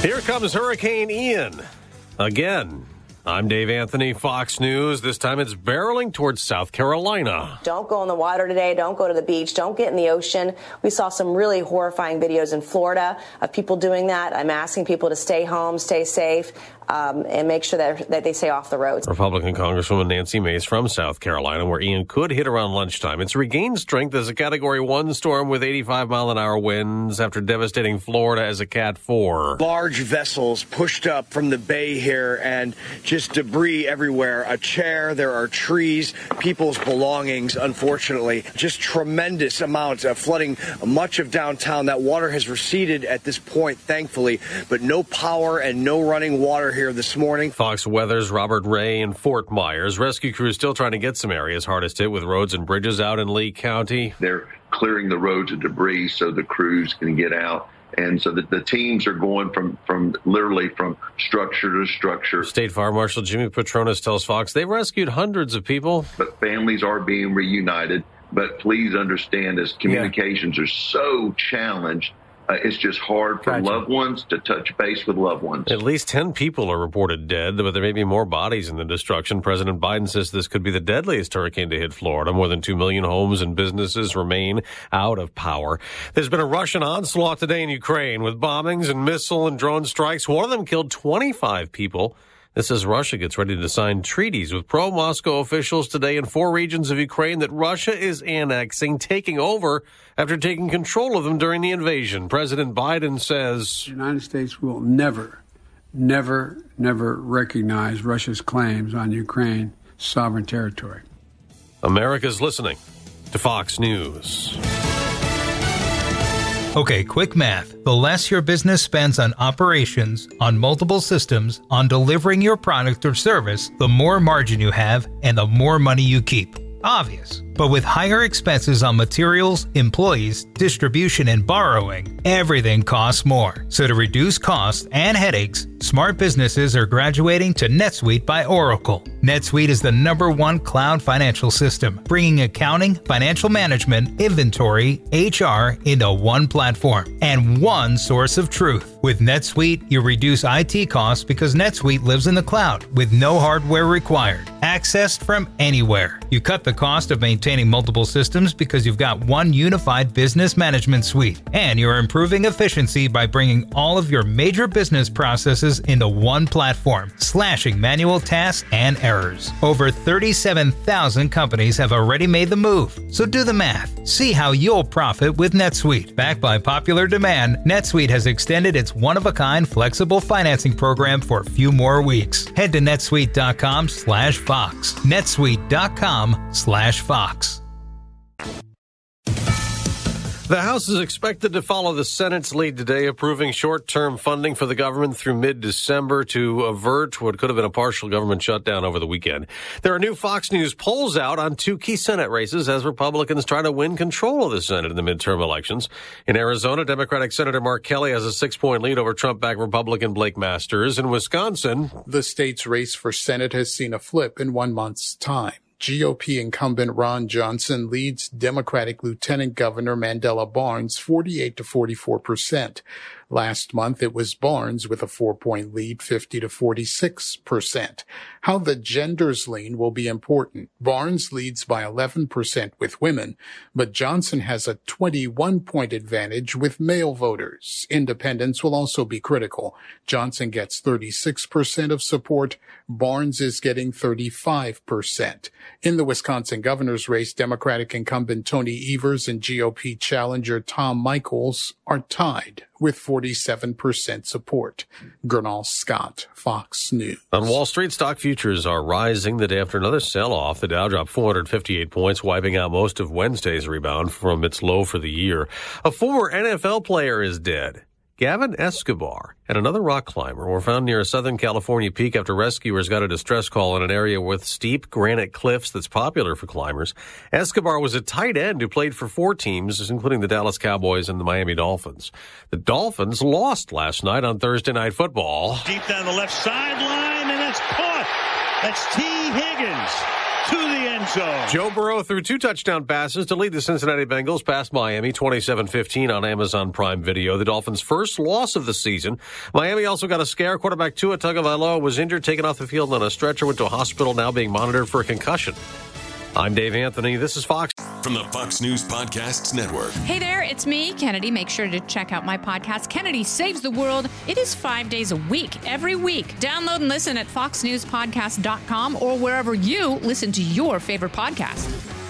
Here comes Hurricane Ian again. I'm Dave Anthony, Fox News. This time it's barreling towards South Carolina. Don't go in the water today. Don't go to the beach. Don't get in the ocean. We saw some really horrifying videos in Florida of people doing that. I'm asking people to stay home, stay safe, and make sure that they stay off the roads. Republican Congresswoman Nancy Mace from South Carolina, where Ian could hit around lunchtime. It's regained strength as a Category 1 storm with 85-mile-an-hour winds after devastating Florida as a Cat 4. Large vessels pushed up from the bay here and just debris everywhere. A chair, there are trees, people's belongings, unfortunately. Just tremendous amounts of flooding much of downtown. That water has receded at this point, thankfully, but no power and no running water here this morning. Fox Weather's Robert Ray in Fort Myers. Rescue crews still trying to get some areas hardest hit with roads and bridges out in Lee County. They're clearing the roads of debris so the crews can get out. And so that the teams are going from literally from structure to structure. State Fire Marshal Jimmy Petronas tells Fox they've rescued hundreds of people. But families are being reunited. But please understand, as communications are so challenged, it's just hard for loved ones to touch base with loved ones. At least 10 people are reported dead, but there may be more bodies in the destruction. President Biden says this could be the deadliest hurricane to hit Florida. More than 2 million homes and businesses remain out of power. There's been a Russian onslaught today in Ukraine with bombings and missile and drone strikes. One of them killed 25 people. This as Russia gets ready to sign treaties with pro-Moscow officials today in 4 regions of Ukraine that Russia is annexing, taking over after taking control of them during the invasion. President Biden says the United States will never recognize Russia's claims on Ukraine's sovereign territory. America's listening to Fox News. Okay, quick math. The less your business spends on operations, on multiple systems, on delivering your product or service, the more margin you have and the more money you keep. Obvious. But with higher expenses on materials, employees, distribution, and borrowing, everything costs more. So to reduce costs and headaches, smart businesses are graduating to NetSuite by Oracle. NetSuite is the #1 cloud financial system, bringing accounting, financial management, inventory, HR into one platform and one source of truth. With NetSuite, you reduce IT costs because NetSuite lives in the cloud with no hardware required, accessed from anywhere. You cut the cost of maintaining multiple systems because you've got one unified business management suite, and you're improving efficiency by bringing all of your major business processes into one platform, slashing manual tasks and errors. Over 37,000 companies have already made the move, so do the math. See how you'll profit with NetSuite. Backed by popular demand, NetSuite has extended its one-of-a-kind flexible financing program for a few more weeks. Head to netsuite.com/Fox. netsuite.com/Fox. The House is expected to follow the Senate's lead today, approving short-term funding for the government through mid-December to avert what could have been a partial government shutdown over the weekend. There are new Fox News polls out on 2 key Senate races as Republicans try to win control of the Senate in the midterm elections. In Arizona, Democratic Senator Mark Kelly has a 6-point lead over Trump-backed Republican Blake Masters. In Wisconsin, the state's race for Senate has seen a flip in 1 month's time. GOP incumbent Ron Johnson leads Democratic Lieutenant Governor Mandela Barnes 48 to 44%. Last month, it was Barnes with a 4-point lead, 50 to 46%. How the genders lean will be important. Barnes leads by 11% with women, but Johnson has a 21-point advantage with male voters. Independents will also be critical. Johnson gets 36% of support. Barnes is getting 35%. In the Wisconsin governor's race, Democratic incumbent Tony Evers and GOP challenger Tom Michaels are tied with 47% support. Gernal Scott, Fox News. On Wall Street, stock futures are rising the day after another sell-off. The Dow dropped 458 points, wiping out most of Wednesday's rebound from its low for the year. A former NFL player is dead. Gavin Escobar and another rock climber were found near a Southern California peak after rescuers got a distress call in an area with steep granite cliffs that's popular for climbers. Escobar was a tight end who played for 4 teams, including the Dallas Cowboys and the Miami Dolphins. The Dolphins lost last night on Thursday Night Football. Deep down the left sideline, and that's caught. That's T. Higgins. to the end zone. Joe Burrow threw 2 touchdown passes to lead the Cincinnati Bengals past Miami 27-15 on Amazon Prime Video. The Dolphins' first loss of the season. Miami also got a scare. Quarterback Tua Tagovailoa was injured, taken off the field on a stretcher, went to a hospital, now being monitored for a concussion. I'm Dave Anthony. This is Fox. From the Fox News Podcasts Network. Hey there, it's me, Kennedy. Make sure to check out my podcast, Kennedy Saves the World. It is 5 days a week, every week. Download and listen at foxnewspodcast.com or wherever you listen to your favorite podcast.